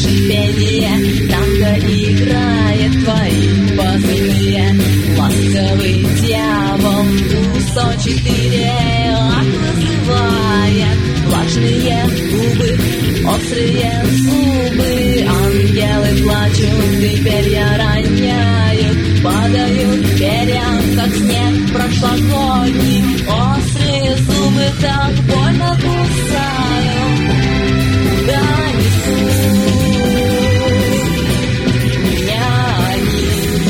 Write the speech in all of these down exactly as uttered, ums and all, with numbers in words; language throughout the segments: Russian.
слышит пение, танго играет твои позывные. Ласковый дьявол у сто четыре вызывает влажные губы, острые зубы. Ангелы плачут и перья роняют, падают перья, как снег прошлогодний. Острые зубы так больно кусают, куда несут меня они.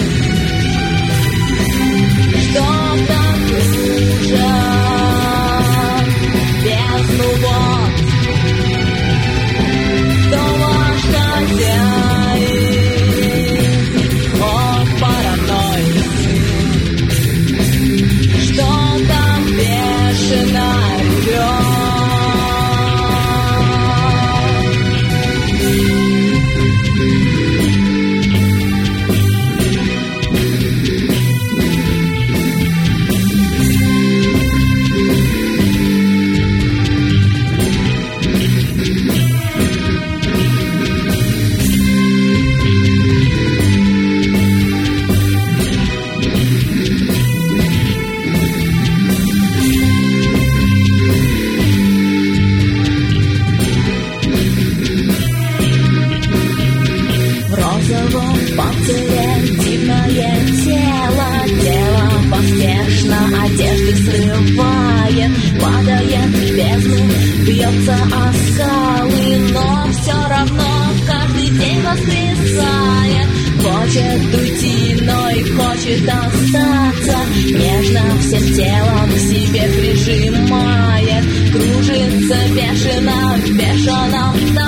Что так кружат бездну вод? Кто ваш хозяин? О, паранойя. Что там бешено рвет? Одежды срывает, падает в бездну, бьется о скалы, но все равно каждый день воскресает. Хочет уйти, но и хочет остаться, нежно всем телом к себе прижимает, кружится бешено в бешеном